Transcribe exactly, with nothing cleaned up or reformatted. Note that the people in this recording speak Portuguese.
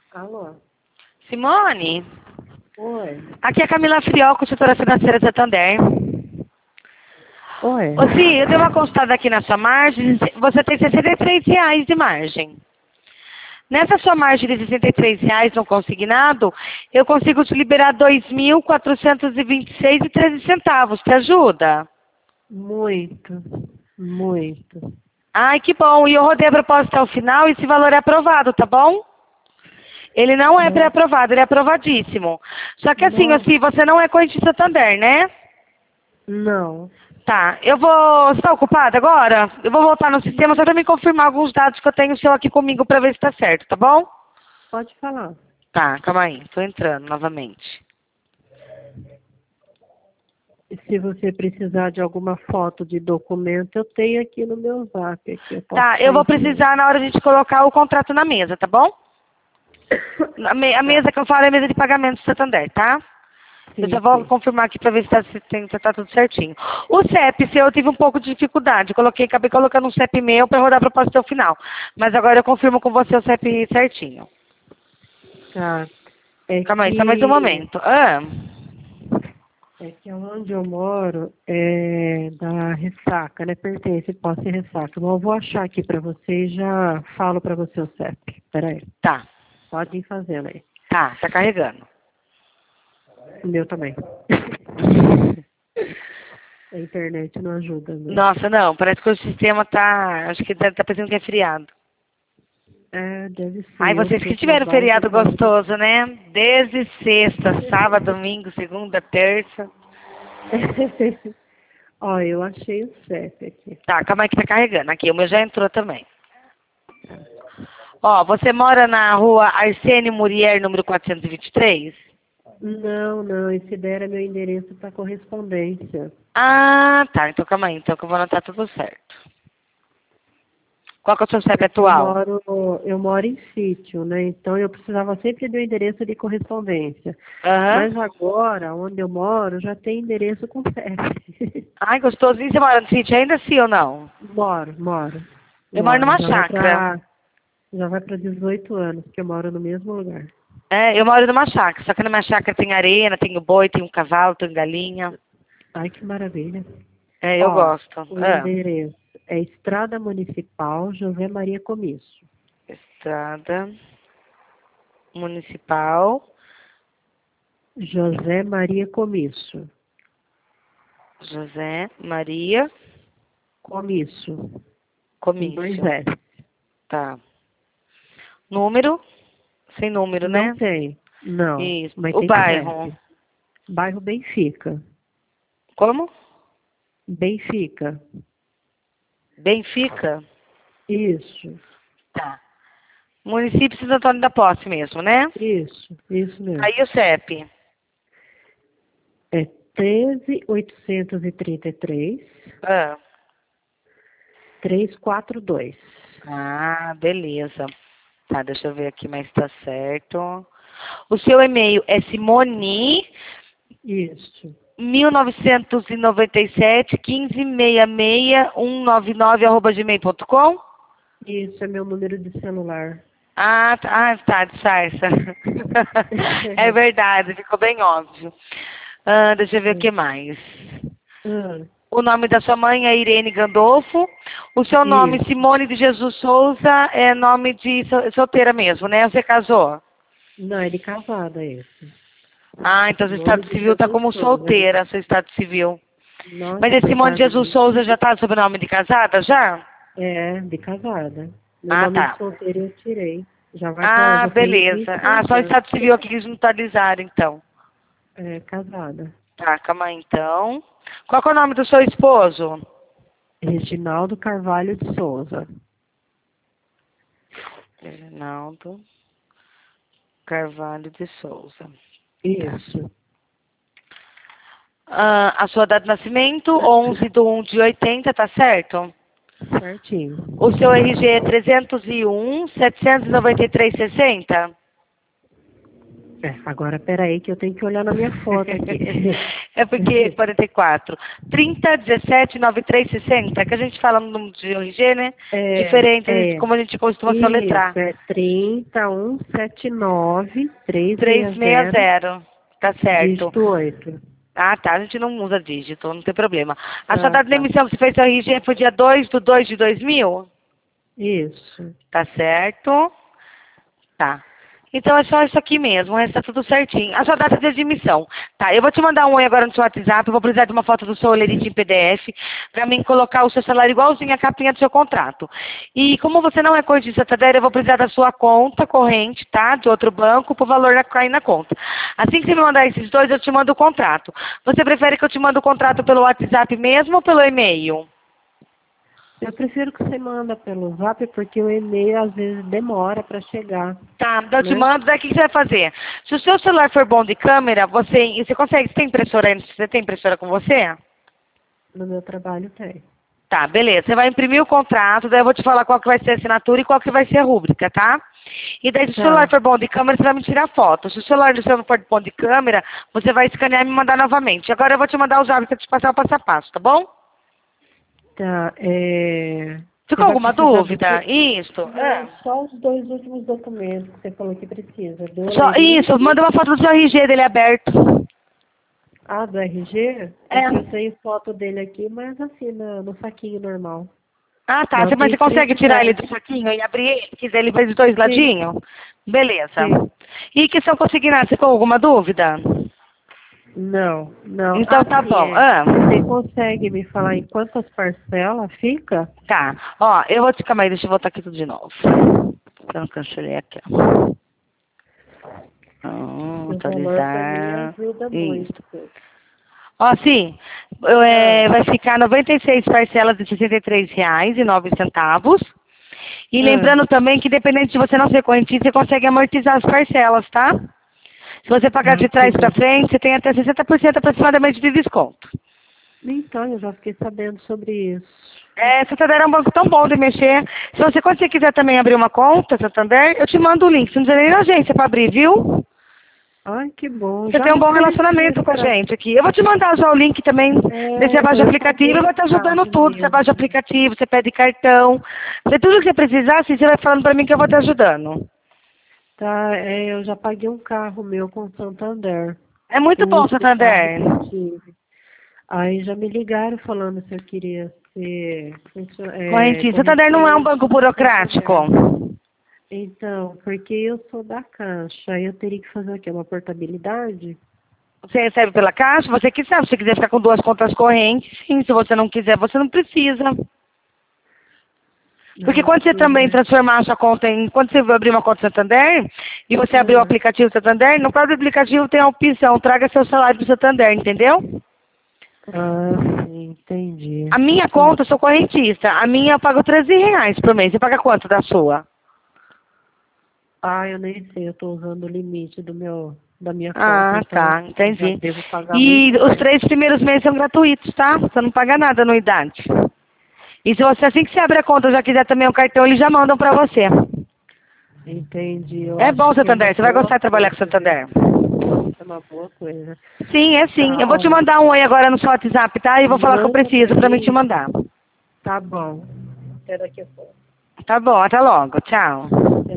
Alô? Simone? Oi. Aqui é a Camila Friol, consultora financeira de Santander. Oi. Ô, sim, eu dei uma consultada aqui na sua margem. Você tem sessenta e três reais de margem. Nessa sua margem de sessenta e três reais no consignado, eu consigo te liberar dois mil quatrocentos e vinte e seis reais e treze centavos. Te ajuda? Muito, muito. Ai, que bom. E eu rodei a proposta ao final e esse valor é aprovado, tá bom? Ele não é Nossa. pré-aprovado, ele é aprovadíssimo. Só que assim, Nossa. assim, você não é corrente de Santander, né? Não. Tá, eu vou... Você tá ocupada agora? Eu vou voltar no sistema só pra me confirmar alguns dados que eu tenho seu aqui comigo pra ver se tá certo, tá bom? Pode falar. Tá, calma aí. Tô entrando novamente. E se você precisar de alguma foto de documento, eu tenho aqui no meu zap. Aqui, eu posso Tá, estar eu vou enviando. precisar na hora de a gente colocar o contrato na mesa, tá bom? A, me- a Tá. mesa que eu falo é a mesa de pagamento do Santander, tá? Eu Sim, só vou sim. confirmar aqui pra ver se tá, se tem- se tá tudo certinho. O C E P, seu, eu tive um pouco de dificuldade. Coloquei, acabei colocando um C E P meu pra rodar a proposta até o final. Mas agora eu confirmo com você o C E P certinho. Tá. É Calma aí, só mais um que, momento. Ah, é que onde eu moro é da ressaca, né? Pertence, posse e ressaca. Mas eu vou achar aqui pra você e já falo pra você o C E P. Peraí. tá, Pode ir fazendo aí. tá, tá carregando. O meu também. A internet não ajuda, né? Nossa, não, parece que o sistema tá. Acho que tá, tá pensando que é feriado. É, deve Ai, ser. Eu vocês sei que que na tiveram base feriado tá muito. gostoso, né? Desde sexta, sábado, domingo, segunda, terça. Ó, eu achei o C E P aqui. Tá, calma aí que tá carregando. Aqui, o meu já entrou também. Ó, você mora na rua Arsênio Murier, número quatrocentos e vinte e três? Não, não, esse daí era meu endereço para correspondência. Ah, tá. Então calma aí, então que eu vou anotar tudo certo. Qual que é o seu C E P Porque eu atual? moro, eu moro em sítio, né? Então eu precisava sempre do endereço de correspondência. Aham. Mas agora, onde eu moro, já tem endereço com C E P. Ai, gostosinho. Você mora no sítio ainda sim ou não? Moro, moro, Eu moro moro. numa Já vai chácara. para já vai para dezoito anos que eu moro no mesmo lugar. É, eu moro numa chácara. Só que na minha chácara tem arena, tem o boi, tem um cavalo, tem galinha. Ai, que maravilha. É, eu Ó, gosto. o Ah. endereço é Estrada Municipal José Maria Comisso. Estrada Municipal José Maria Comisso. José Maria Comisso. Com dois Comício. S. Tá. Número? Sem número, Não né? tem. Não. Isso. Mas O tem bairro. C E P. Bairro Benfica. Como? Benfica. Benfica? Isso. Tá. Município de Santo Antônio da Posse mesmo, né? Isso. Isso mesmo. Aí o C E P. É treze oitocentos e trinta e três, Ah, trezentos e quarenta e dois. ah, beleza. Tá, deixa eu ver aqui, mas tá certo. O seu e-mail é Simone Isso. mil novecentos e noventa e sete, quinze, sessenta e seis, cento e noventa e nove, arroba gmail ponto com? Isso é meu número de celular. Ah, tá, ah, tá, disfarça. É verdade, ficou bem óbvio. Ah, deixa eu ver o que mais. Ah, O nome da sua mãe é Irene Gandolfo. O seu nome, isso. Simone de Jesus Souza, é nome de sol- solteira mesmo, né? Você casou? Não, é de casada esse. Ah, então seu Nome estado de civil está Jesus como Souza. solteira, seu estado civil. Mas Nossa, esse Simone de coitado de Jesus mim. Souza já está sob nome de casada, já? É, de casada. Meu Ah, nome de tá. solteiro eu tirei. Já vai pra, Ah, já tem beleza. vinte e Ah, dois só o anos. estado civil aqui que eles não atualizaram, então. É, casada. Tá, calma aí, então. Qual que é o nome do seu esposo? Reginaldo Carvalho de Souza. Reginaldo Carvalho de Souza. Tá. Isso. Ah, a sua data de nascimento, onze de um de oitenta, tá certo? Certinho. O seu R G é trezentos e um, setecentos e noventa e três, sessenta? É, agora peraí que eu tenho que olhar na minha foto aqui. É porque quarenta e quatro. trinta, dezessete, noventa e três, sessenta, que a gente fala no número de R G, né? É, Diferente de é. como a gente costuma soletrar. Isso, é trinta, cento e setenta e nove, trezentos e sessenta, trezentos e sessenta. Tá certo. dígito oito. Ah, tá. A gente não usa dígito, não tem problema. A sua Ah, data de tá. emissão, você fez o R G, foi dia dois de dois de dois mil? Isso. Tá certo. Tá. Então é só isso aqui mesmo, o resto tá tudo certinho. A sua data de admissão. Tá, eu vou te mandar um oi agora no seu WhatsApp, eu vou precisar de uma foto do seu olerite em P D F, pra mim colocar o seu salário igualzinho à capinha do seu contrato. E como você não é cortista Santander, eu vou precisar da sua conta corrente, tá? De outro banco, pro valor da- cair na conta. Assim que você me mandar esses dois, eu te mando o contrato. Você prefere que eu te mande o contrato pelo WhatsApp mesmo ou pelo e-mail? Eu prefiro que você manda pelo Zap, porque o e-mail às vezes demora para chegar, Tá, então eu te né? mando, daí o que você vai fazer? Se o seu celular for bom de câmera, você, você consegue, você tem impressora aí? Você tem impressora com você? No meu trabalho tem. Tá, beleza. Você vai imprimir o contrato, daí eu vou te falar qual que vai ser a assinatura e qual que vai ser a rúbrica, tá? E daí, se o celular Tá, for bom de câmera, você vai me tirar foto. Se o celular do seu não for bom de câmera, você vai escanear e me mandar novamente. Agora eu vou te mandar os hábitos para te passar o passo a passo, tá bom? tá. É... Você Ficou vai alguma precisar do dúvida? quê? Isso. Não, Ah. só os dois últimos documentos que você falou que precisa. Do Só, isso, Olerite. manda uma foto do seu R G dele aberto. Ah, do R G? É que eu É. tenho foto dele aqui, mas assim, no, no saquinho normal. Ah, tá. Não Você- Mas tem você consegue tirar ele identidade. do saquinho e abrir ele? Quiser ele faz os dois Sim, ladinhos? Beleza. sim. E questão consignada, você ficou alguma dúvida? Não, não. Então Ah, tá sim, bom. é. Ah, Você consegue me falar em quantas parcelas fica? tá. Ó, eu vou te... Calma aí, deixa eu voltar aqui tudo de novo. Eu não cancelei aqui, ó. Ah, O valor para mim atualizar. ajuda Isso. muito. Ó, sim. eu, Ah, é, vai ficar noventa e seis parcelas de sessenta e três reais e nove centavos. E ah, lembrando também que, dependente de você não ser correntista, você consegue amortizar as parcelas, tá? Se você pagar ah, de que trás para bom. frente, você tem até sessenta por cento aproximadamente de desconto. Então, eu já fiquei sabendo sobre isso. É, Santander é um banco tão bom de mexer. Se você, quando você quiser também abrir uma conta, Santander, eu te mando o link. Você não precisa nem na agência para abrir, viu? Ai, que bom. Você Já tem um me bom ofereceram relacionamento com a para... gente aqui. Eu vou te mandar já o link também desse É, abaixa eu ia aplicativo. fazer Eu vou um te ajudando carro tudo. Você abaixa mesmo. aplicativo, você pede cartão. Você, tudo que você precisar, assim, você vai falando para mim que eu vou te ajudando. Tá, é, eu já paguei um carro meu com o Santander. É O muito bom, último carro Santander. que eu tive. Aí já me ligaram falando se eu queria ser funcio- é, Correntista. Santander não é um correntista banco do burocrático. Santander. Então, porque eu sou da Caixa, aí eu teria que fazer aqui uma portabilidade? Você recebe pela caixa, você que sabe. Se você quiser ficar com duas contas correntes, sim. Se você não quiser, você não precisa. Porque Ah, quando você sim, também né? transformar a sua conta em... Quando você abrir uma conta Santander, e você abrir o Ah, aplicativo Santander, no próprio aplicativo tem a opção, traga seu salário do Santander, entendeu? ah, sim, entendi. A minha Sim. conta, eu sou correntista. A minha eu pago treze reais por mês. Você paga quanto da sua? Ah, eu nem sei, eu estou usando o limite do meu, da minha conta, Ah, então tá. eu já Entendi. devo pagar E muito os mais. três primeiros meses são gratuitos, tá? Você não paga nada anuidade. E se você, assim que você abre a conta, já quiser também o cartão, eles já mandam pra você. Entendi, eu É bom, acho que é uma Santander. Você vai boa gostar de trabalhar com coisa, viu? Santander. É uma boa coisa. Sim, é sim. Tá, Eu vou te olha, mandar um oi agora no seu WhatsApp, tá? E vou falar que eu manda pra preciso pra mim te mim, mandar. tá bom. Até daqui a pouco. Tá bom, até logo. Tchau. Até